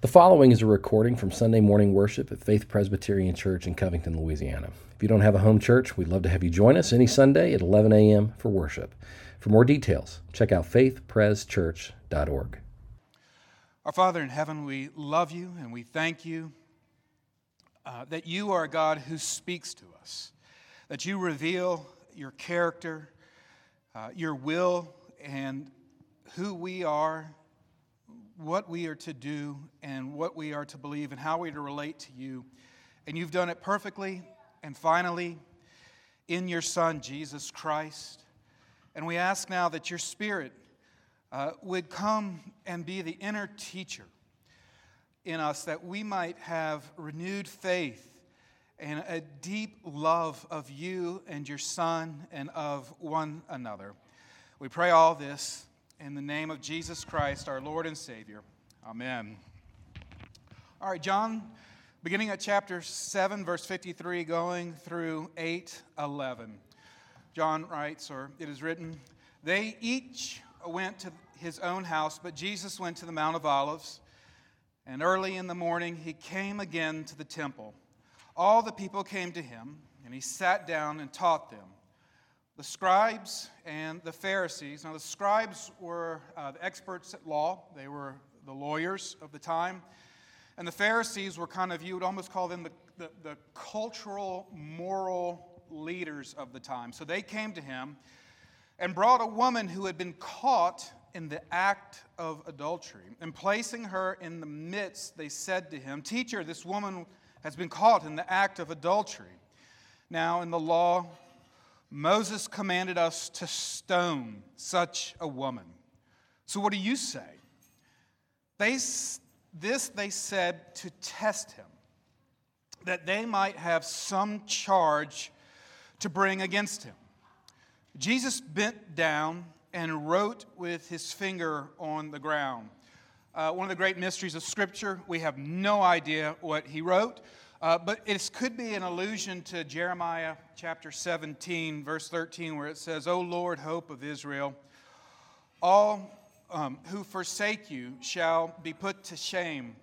The following is a recording from Sunday morning worship at Faith Presbyterian Church in Covington, Louisiana. If you don't have a home church, we'd love to have you join us any Sunday at 11 a.m. for worship. For more details, check out faithpreschurch.org. Our Father in heaven, we love you and we thank you that you are a God who speaks to us, that you reveal your character, your will, and who we are, what we are to do, and what we are to believe, and how we are to relate to you. And you've done it perfectly and finally in your Son, Jesus Christ. And we ask now that your Spirit would come and be the inner teacher in us, that we might have renewed faith and a deep love of you and your Son and of one another. We pray all this in the name of Jesus Christ, our Lord and Savior. Amen. All right, John, beginning at chapter 7, verse 53, going through 8:11. John writes, or it is written, "They each went to his own house, but Jesus went to the Mount of Olives, and early in the morning he came again to the temple. All the people came to him, and he sat down and taught them. The scribes and the Pharisees." Now the scribes were the experts at law. They were the lawyers of the time. And the Pharisees were kind of, you would almost call them the cultural, moral leaders of the time. So they came to him and brought a woman who had been caught in the act of adultery. And placing her in the midst, they said to him, "Teacher, this woman has been caught in the act of adultery. Now in the law, Moses commanded us to stone such a woman. So what do you say?" They said to test him, that they might have some charge to bring against him. Jesus bent down and wrote with his finger on the ground. One of the great mysteries of Scripture, we have no idea what he wrote. But it could be an allusion to Jeremiah chapter 17, verse 13, where it says, "O Lord, hope of Israel, all who forsake you shall be put to shame.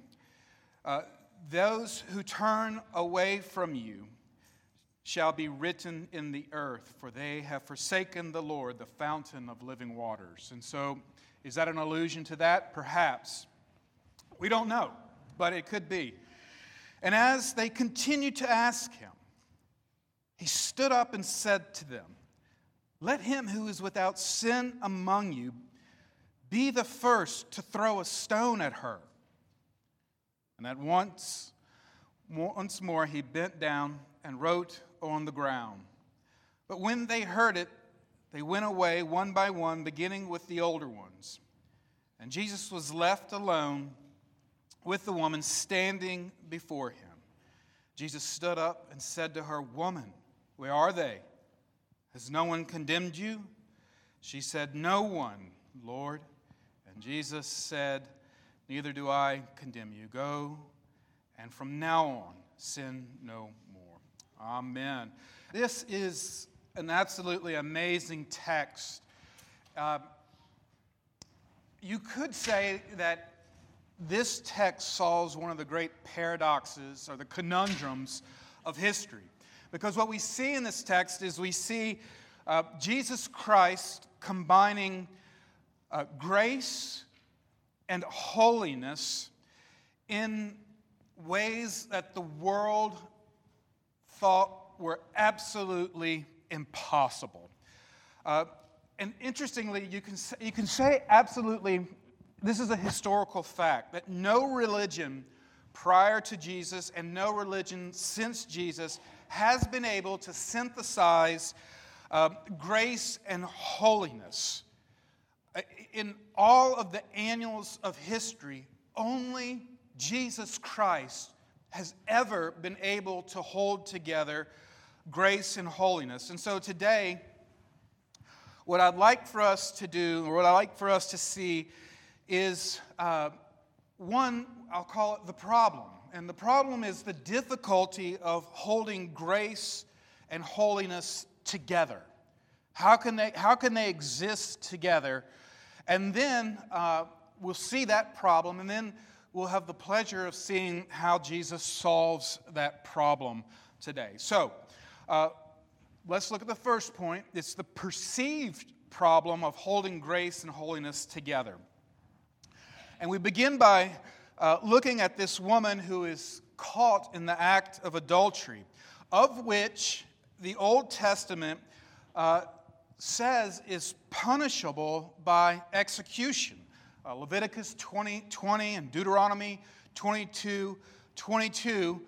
Those who turn away from you shall be written in the earth, for they have forsaken the Lord, the fountain of living waters." And so, is that an allusion to that? Perhaps. We don't know, but it could be. And as they continued to ask him, he stood up and said to them, "Let him who is without sin among you be the first to throw a stone at her." And at once more he bent down and wrote on the ground. But when they heard it, they went away one by one, beginning with the older ones. And Jesus was left alone with the woman standing before him. Jesus stood up and said to her, "Woman, where are they? Has no one condemned you?" She said, "No one, Lord." And Jesus said, "Neither do I condemn you. Go, and from now on, sin no more." Amen. This is an absolutely amazing text. You could say that this text solves one of the great paradoxes or the conundrums of history. Because what we see in this text is we see Jesus Christ combining grace and holiness in ways that the world thought were absolutely impossible. And interestingly, you can say absolutely. This is a historical fact, that no religion prior to Jesus and no religion since Jesus has been able to synthesize grace and holiness. In all of the annals of history, only Jesus Christ has ever been able to hold together grace and holiness. And so today, what I'd like for us to do, or what I'd like for us to see, is one, I'll call it the problem. And the problem is the difficulty of holding grace and holiness together. How can they exist together? And then we'll see that problem, and then we'll have the pleasure of seeing how Jesus solves that problem today. So, let's look at the first point. It's the perceived problem of holding grace and holiness together. And we begin by looking at this woman who is caught in the act of adultery, of which the Old Testament says is punishable by execution. Leviticus 20:20 and Deuteronomy 22:22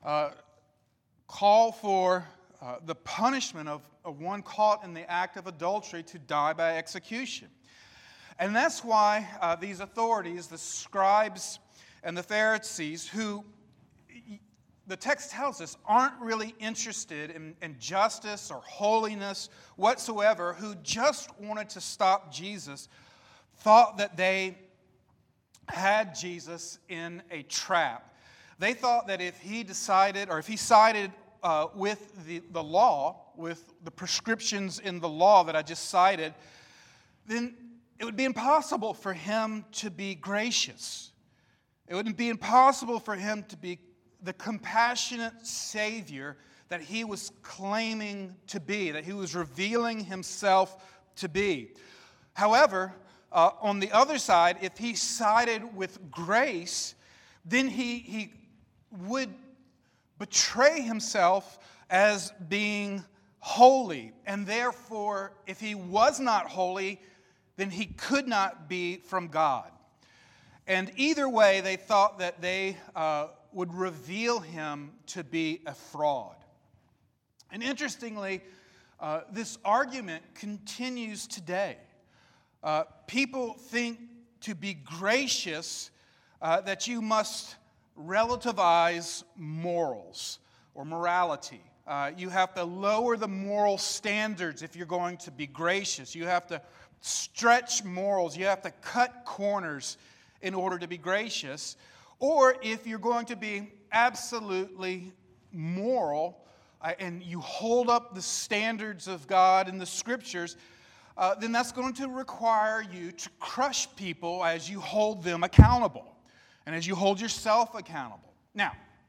call for the punishment of one caught in the act of adultery to die by execution. And that's why these authorities, the scribes and the Pharisees, who the text tells us aren't really interested in justice or holiness whatsoever, who just wanted to stop Jesus, thought that they had Jesus in a trap. They thought that if he decided, or if he sided with the law, with the prescriptions in the law that I just cited, then it would be impossible for him to be gracious. It would be impossible for him to be the compassionate Savior that he was claiming to be, that he was revealing himself to be. However, on the other side, if he sided with grace, then he would betray himself as being holy. And therefore, if he was not holy, then he could not be from God. And either way, they thought that they would reveal him to be a fraud. And interestingly, this argument continues today. People think to be gracious that you must relativize morals or morality. You have to lower the moral standards if you're going to be gracious. You have to stretch morals. You have to cut corners in order to be gracious. Or if you're going to be absolutely moral and you hold up the standards of God in the Scriptures, then that's going to require you to crush people as you hold them accountable and as you hold yourself accountable. Now,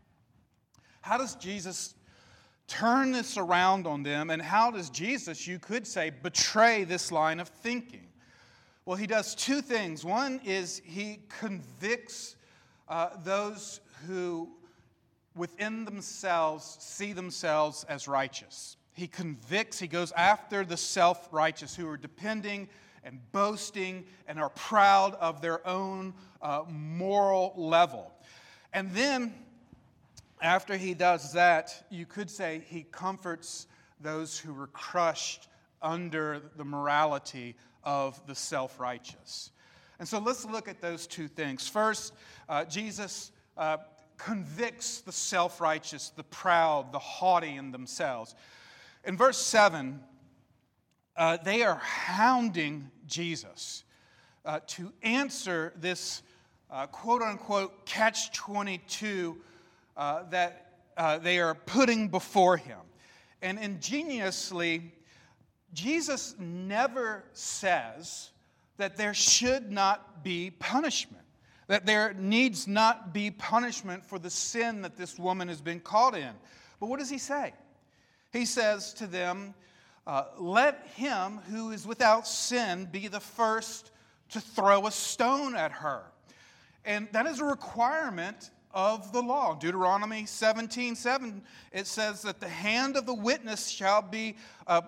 how does Jesus turn this around on them, and how does Jesus, you could say, betray this line of thinking? Well, he does two things. One is he convicts those who within themselves see themselves as righteous. He convicts, he goes after the self-righteous who are depending and boasting and are proud of their own moral level. And then, after he does that, you could say he comforts those who were crushed under the morality of the self-righteous. And so let's look at those two things. First, Jesus convicts the self-righteous, the proud, the haughty in themselves. In verse 7, they are hounding Jesus to answer this quote-unquote catch-22 that they are putting before him. And ingeniously, Jesus never says that there should not be punishment, that there needs not be punishment for the sin that this woman has been caught in. But what does he say? He says to them, let him who is without sin be the first to throw a stone at her. And that is a requirement of the law. Deuteronomy 17:7, it says that the hand of the witness shall be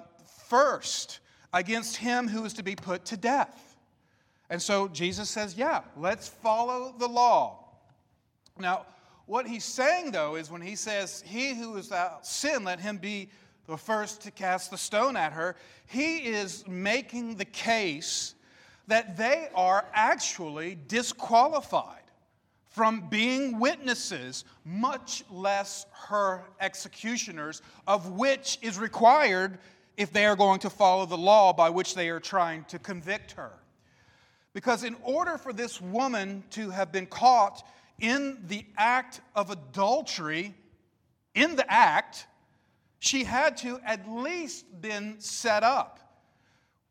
first against him who is to be put to death. And so Jesus says, yeah, let's follow the law. Now, what he's saying, though, is when he says, he who is without sin, let him be the first to cast the stone at her, he is making the case that they are actually disqualified from being witnesses, much less her executioners, of which is required if they are going to follow the law by which they are trying to convict her. Because in order for this woman to have been caught in the act of adultery, in the act, she had to at least been set up.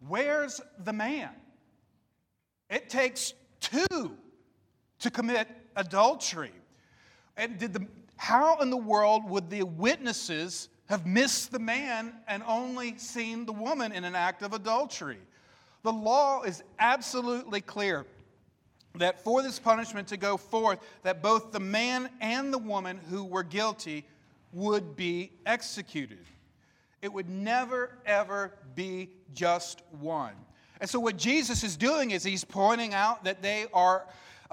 Where's the man? It takes two to commit adultery. And how in the world would the witnesses have missed the man and only seen the woman in an act of adultery? The law is absolutely clear that for this punishment to go forth, that both the man and the woman who were guilty would be executed. It would never, ever be just one. And so what Jesus is doing is he's pointing out that they are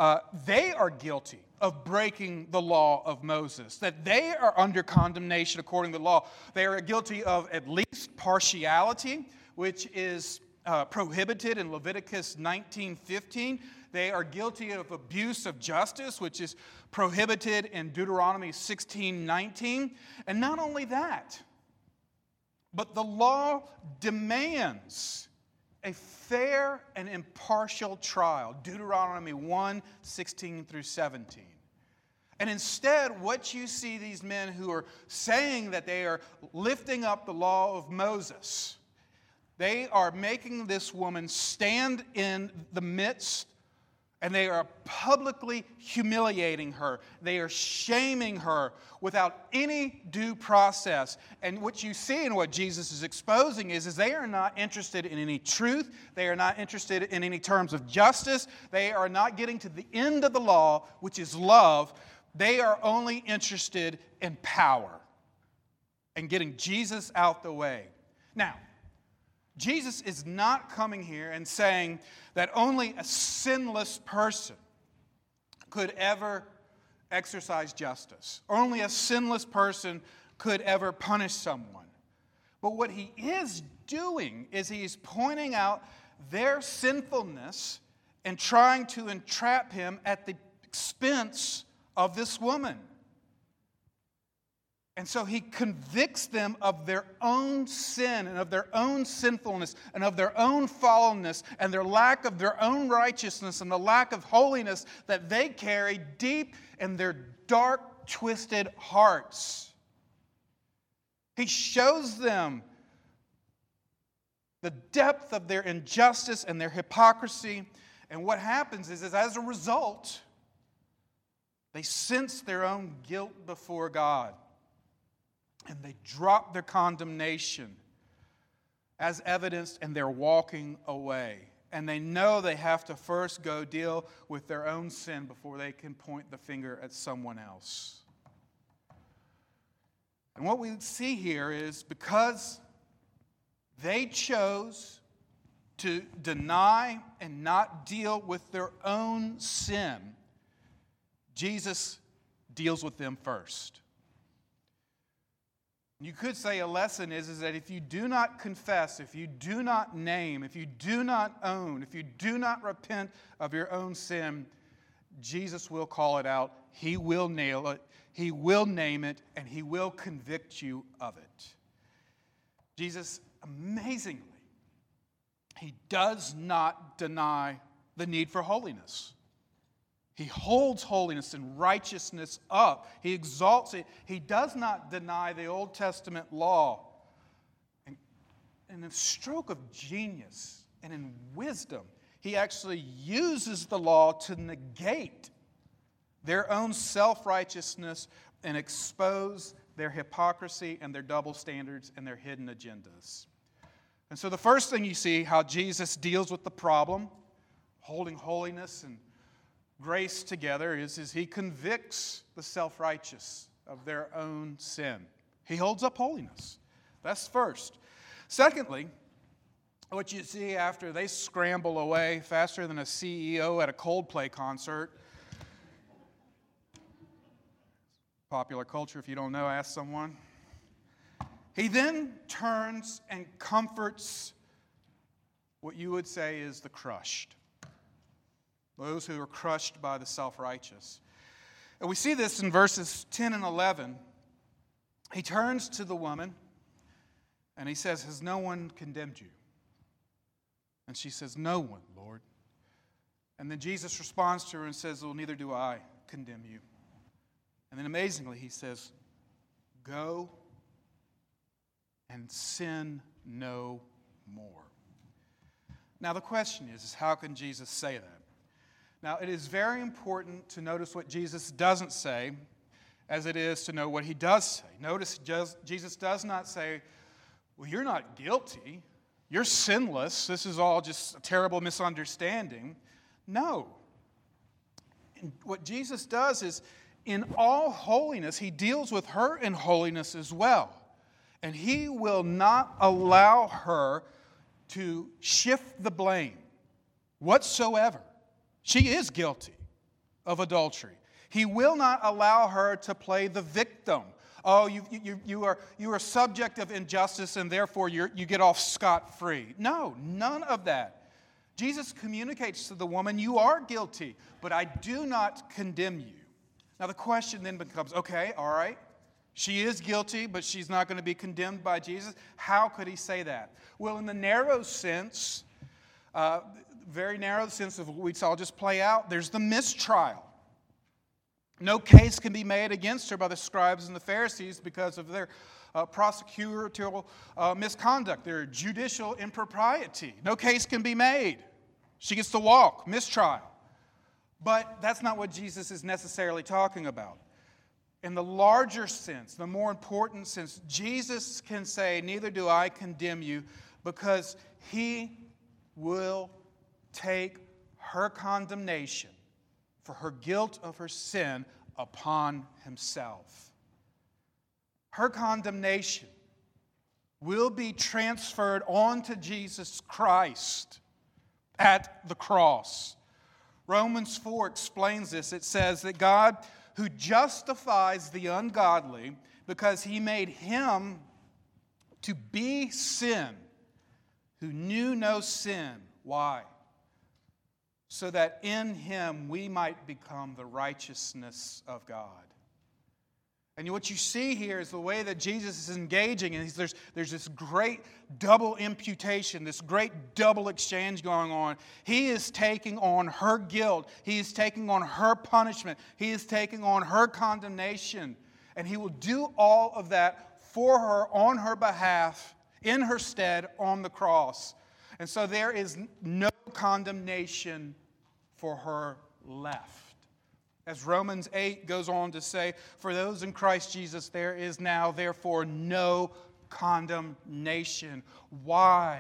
guilty of breaking the law of Moses, that they are under condemnation according to the law. They are guilty of at least partiality, which is prohibited in Leviticus 19:15. They are guilty of abuse of justice, which is prohibited in Deuteronomy 16:19. And not only that, but the law demands a fair and impartial trial. Deuteronomy 1:16 through 17. And instead, what you see these men who are saying that they are lifting up the law of Moses, they are making this woman stand in the midst, and they are publicly humiliating her. They are shaming her without any due process. And what you see and what Jesus is exposing is they are not interested in any truth. They are not interested in any terms of justice. They are not getting to the end of the law, which is love. They are only interested in power and getting Jesus out the way. Now, Jesus is not coming here and saying that only a sinless person could ever exercise justice. Only a sinless person could ever punish someone. But what he is doing is he's pointing out their sinfulness and trying to entrap him at the expense of this woman. And so he convicts them of their own sin and of their own sinfulness and of their own fallenness and their lack of their own righteousness and the lack of holiness that they carry deep in their dark, twisted hearts. He shows them the depth of their injustice and their hypocrisy. And what happens is as a result, they sense their own guilt before God. And they drop their condemnation as evidenced, and they're walking away. And they know they have to first go deal with their own sin before they can point the finger at someone else. And what we see here is because they chose to deny and not deal with their own sin, Jesus deals with them first. You could say a lesson is that if you do not confess, if you do not name, if you do not own, if you do not repent of your own sin, Jesus will call it out. He will nail it. He will name it, and he will convict you of it. Jesus, amazingly, he does not deny the need for holiness. He holds holiness and righteousness up. He exalts it. He does not deny the Old Testament law. And in a stroke of genius and in wisdom, he actually uses the law to negate their own self-righteousness and expose their hypocrisy and their double standards and their hidden agendas. And so the first thing you see how Jesus deals with the problem, holding holiness and grace together, is he convicts the self-righteous of their own sin. He holds up holiness. That's first. Secondly, what you see after they scramble away faster than a CEO at a Coldplay concert. Popular culture, if you don't know, ask someone. He then turns and comforts what you would say is the crushed. Those who are crushed by the self-righteous. And we see this in verses 10 and 11. He turns to the woman and he says, "Has no one condemned you?" And she says, "No one, Lord." And then Jesus responds to her and says, "Well, neither do I condemn you." And then amazingly, he says, "Go and sin no more." Now the question is how can Jesus say that? Now, it is very important to notice what Jesus doesn't say as it is to know what he does say. Notice Jesus does not say, well, you're not guilty. You're sinless. This is all just a terrible misunderstanding. No. And what Jesus does is, in all holiness, he deals with her in holiness as well. And he will not allow her to shift the blame whatsoever. She is guilty of adultery. He will not allow her to play the victim. Oh, you are subject of injustice and therefore you get off scot-free. No, none of that. Jesus communicates to the woman, you are guilty, but I do not condemn you. Now the question then becomes, okay, all right, she is guilty, but she's not going to be condemned by Jesus. How could he say that? Well, in the narrow sense, very narrow sense of what we saw just play out, there's the mistrial. No case can be made against her by the scribes and the Pharisees because of their prosecutorial misconduct, their judicial impropriety. No case can be made. She gets to walk, mistrial. But that's not what Jesus is necessarily talking about. In the larger sense, the more important sense, Jesus can say, neither do I condemn you, because he will take her condemnation for her guilt of her sin upon himself. Her condemnation will be transferred onto Jesus Christ at the cross. Romans 4 explains this. It says that God, who justifies the ungodly because he made him to be sin, who knew no sin. Why? So that in him we might become the righteousness of God. And what you see here is the way that Jesus is engaging, and there's this great double imputation, this great double exchange going on. He is taking on her guilt. He is taking on her punishment. He is taking on her condemnation. And he will do all of that for her, on her behalf, in her stead, on the cross. And so there is no condemnation for her left. As Romans 8 goes on to say, for those in Christ Jesus, there is now, therefore, no condemnation. Why?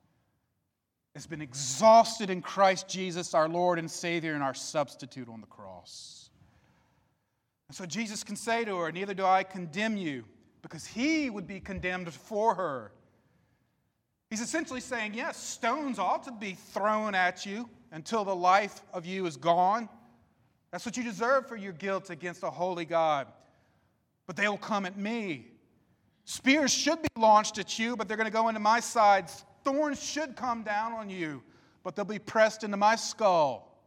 It's been exhausted in Christ Jesus, our Lord and Savior, and our substitute on the cross. And so Jesus can say to her, neither do I condemn you, because he would be condemned for her. He's essentially saying, yes, stones ought to be thrown at you until the life of you is gone. That's what you deserve for your guilt against a holy God. But they will come at me. Spears should be launched at you, but they're going to go into my side. Thorns should come down on you, but they'll be pressed into my skull.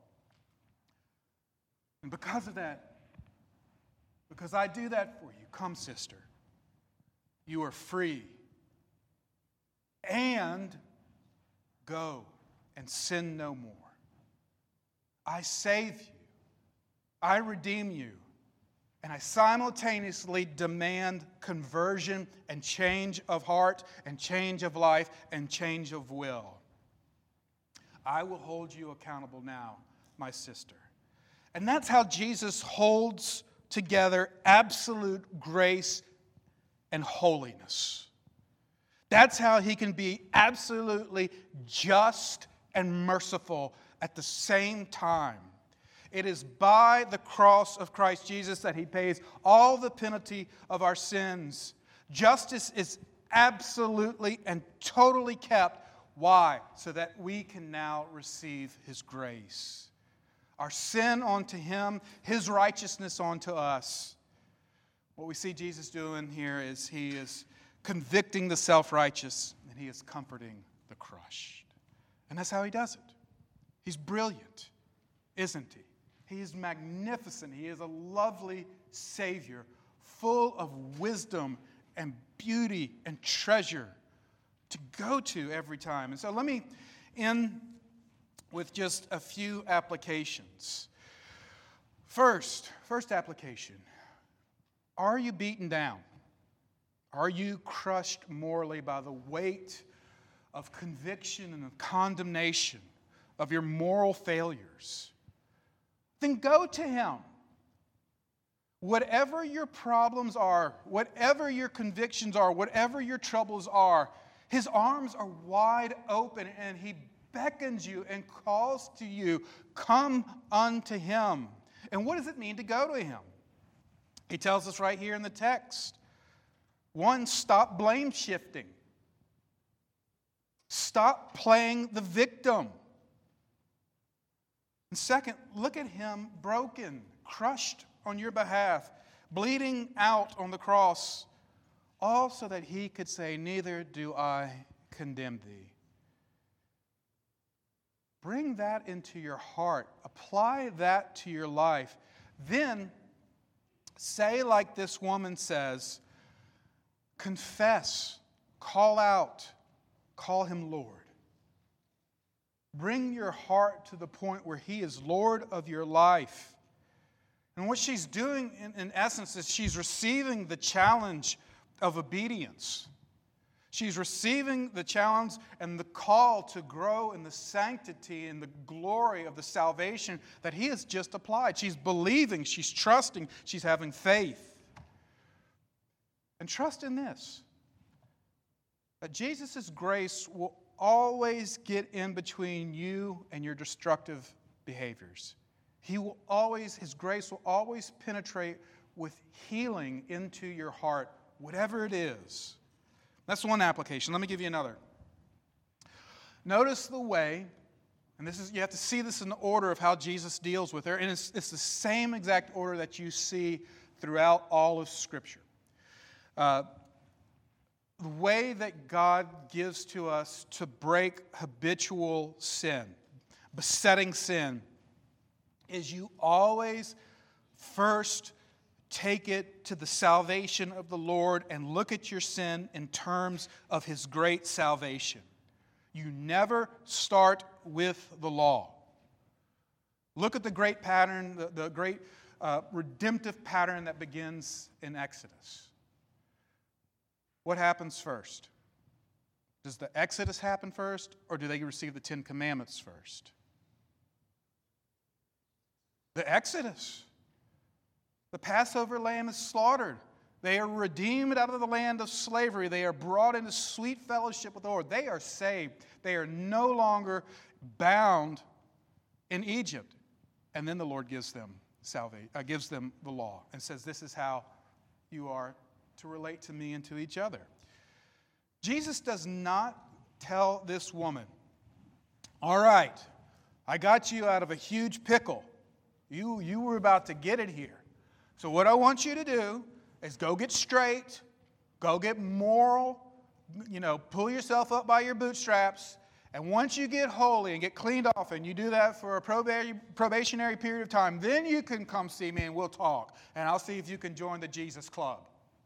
And because of that, because I do that for you, come, sister. You are free. And go and sin no more. I save you. I redeem you, and I simultaneously demand conversion and change of heart and change of life and change of will. I will hold you accountable now, my sister. And that's how Jesus holds together absolute grace and holiness. That's how he can be absolutely just and merciful at the same time. It is by the cross of Christ Jesus that he pays all the penalty of our sins. Justice is absolutely and totally kept. Why? So that we can now receive his grace. Our sin onto him, his righteousness onto us. What we see Jesus doing here is he is convicting the self-righteous and he is comforting the crushed. And that's how he does it. He's brilliant, isn't he? He is magnificent. He is a lovely Savior, full of wisdom and beauty and treasure to go to every time. And so let me end with just a few applications. First application. Are you beaten down? Are you crushed morally by the weight of conviction and of condemnation of your moral failures? then go to Him. Whatever your problems are, whatever your convictions are, whatever your troubles are, His arms are wide open and He beckons you and calls to you, come unto Him. And what does it mean to go to Him? He tells us right here in the text. One, stop blame shifting. Stop playing the victim. And second, look at Him broken, crushed on your behalf, bleeding out on the cross, all so that He could say, neither do I condemn thee. Bring that into your heart. Apply that to your life. Then say like this woman says, confess, call out, call Him Lord. Bring your heart to the point where He is Lord of your life. And what she's doing, in essence, is she's receiving the challenge of obedience. She's receiving the challenge and the call to grow in the sanctity and the glory of the salvation that He has just applied. She's believing, she's trusting, she's having faith. And trust in this, that Jesus' grace will always get in between you and your destructive behaviors. His grace will always penetrate with healing into your heart, whatever it is. That's one application. Let me give you another. Notice the way, and you have to see this in the order of how Jesus deals with her, and it's the same exact order that you see throughout all of Scripture. The way that God gives to us to break habitual sin, besetting sin, is you always first take it to the salvation of the Lord and look at your sin in terms of His great salvation. You never start with the law. Look at the great pattern, the great redemptive pattern that begins in Exodus. What happens first? Does the Exodus happen first, or do they receive the Ten Commandments first? The Exodus. The Passover lamb is slaughtered. They are redeemed out of the land of slavery. They are brought into sweet fellowship with the Lord. They are saved. They are no longer bound in Egypt. And then the Lord gives them the law and says, this is how you are to relate to me and to each other. Jesus does not tell this woman, all right, I got you out of a huge pickle. You were about to get it here. So what I want you to do is go get straight, go get moral, pull yourself up by your bootstraps, and once you get holy and get cleaned off, and you do that for a probationary period of time, then you can come see me and we'll talk, and I'll see if you can join the Jesus Club.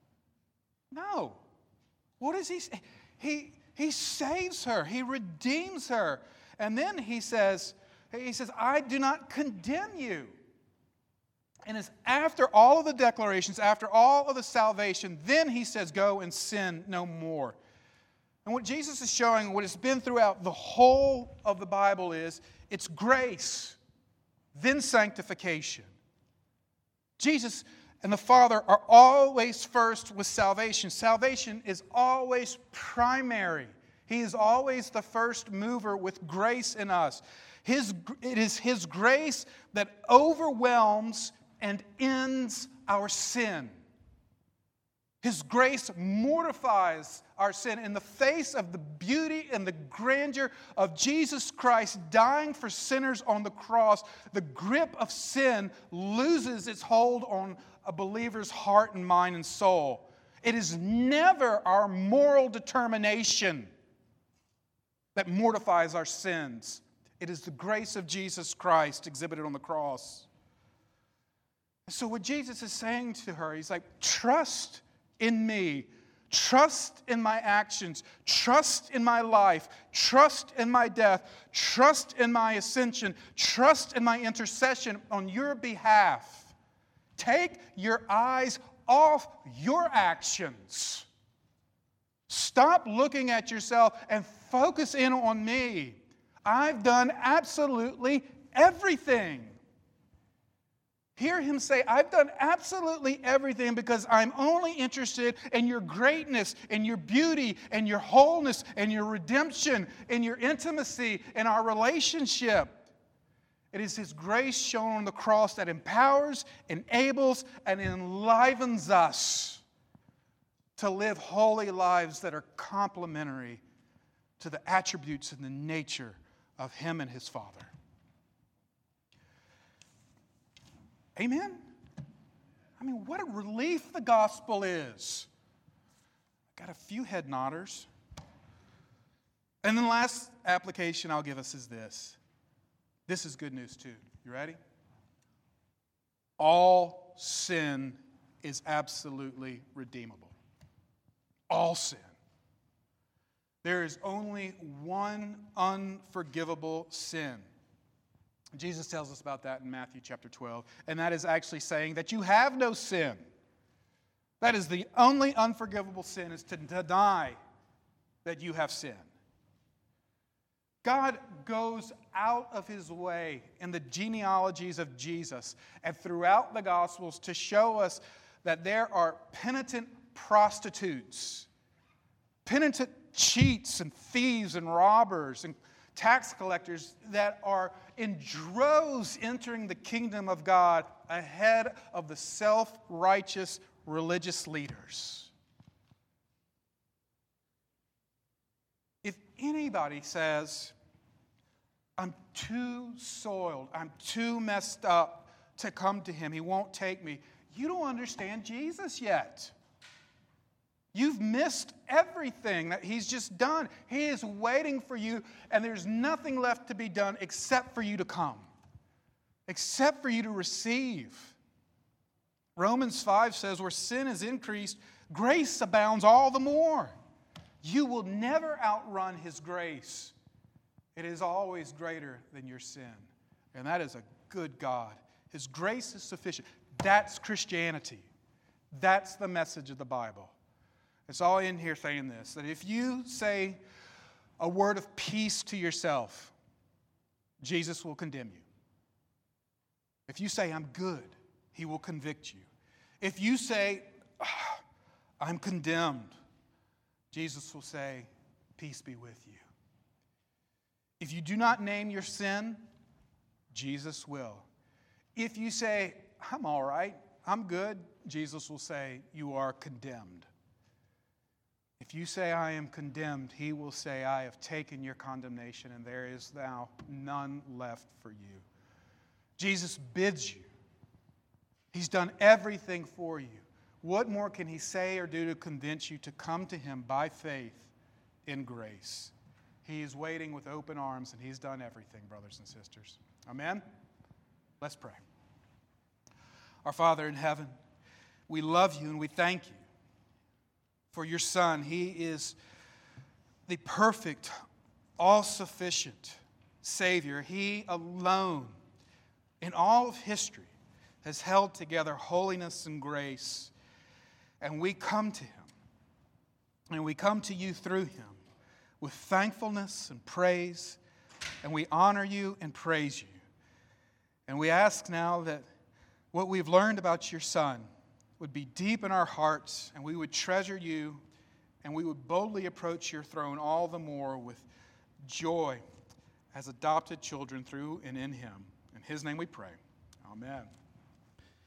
No. What does He say? He saves her. He redeems her. And then He says, I do not condemn you. And it's after all of the declarations, after all of the salvation, then He says, go and sin no more. And what Jesus is showing, what it's been throughout the whole of the Bible is, it's grace, then sanctification. Jesus and the Father are always first with salvation. Salvation is always primary. He is always the first mover with grace in us. It is His grace that overwhelms and ends our sin. His grace mortifies our sin in the face of the beauty and the grandeur of Jesus Christ dying for sinners on the cross. The grip of sin loses its hold on a believer's heart and mind and soul. It is never our moral determination that mortifies our sins. It is the grace of Jesus Christ exhibited on the cross. So what Jesus is saying to her, He's like, trust in me. Trust in my actions. Trust in my life. Trust in my death. Trust in my ascension. Trust in my intercession on your behalf. Take your eyes off your actions. Stop looking at yourself and focus in on me. I've done absolutely everything. Hear him say, I've done absolutely everything because I'm only interested in your greatness, in your beauty, and your wholeness, and your redemption, in your intimacy, in our relationship. It is his grace shown on the cross that empowers, enables, and enlivens us to live holy lives that are complementary to the attributes and the nature of him and his Father. Amen? I mean, what a relief the gospel is. Got a few head nodders. And then the last application I'll give us is this. This is good news too. You ready? All sin is absolutely redeemable. All sin. There is only one unforgivable sin. Jesus tells us about that in Matthew chapter 12. And that is actually saying that you have no sin. That is the only unforgivable sin, is to deny that you have sin. God goes out of his way in the genealogies of Jesus and throughout the Gospels to show us that there are penitent prostitutes, penitent cheats and thieves and robbers and tax collectors that are in droves entering the kingdom of God ahead of the self-righteous religious leaders. If anybody says, I'm too soiled, I'm too messed up to come to him, he won't take me, you don't understand Jesus yet. You've missed everything that he's just done. He is waiting for you, and there's nothing left to be done except for you to come, except for you to receive. Romans 5 says, where sin is increased, grace abounds all the more. You will never outrun his grace. It is always greater than your sin. And that is a good God. His grace is sufficient. That's Christianity. That's the message of the Bible. It's all in here saying this, that if you say a word of peace to yourself, Jesus will condemn you. If you say, I'm good, he will convict you. If you say, I'm condemned, Jesus will say, peace be with you. If you do not name your sin, Jesus will. If you say, I'm all right, I'm good, Jesus will say, you are condemned. If you say, I am condemned, he will say, I have taken your condemnation, and there is now none left for you. Jesus bids you. He's done everything for you. What more can he say or do to convince you to come to him by faith in grace? He is waiting with open arms, and he's done everything, brothers and sisters. Amen? Let's pray. Our Father in heaven, we love you and we thank you for your Son. He is the perfect, all-sufficient Savior. He alone, in all of history, has held together holiness and grace. And we come to him, and we come to you through him with thankfulness and praise, and we honor you and praise you. And we ask now that what we've learned about your Son would be deep in our hearts, and we would treasure you, and we would boldly approach your throne all the more with joy as adopted children through and in him. In his name we pray. Amen.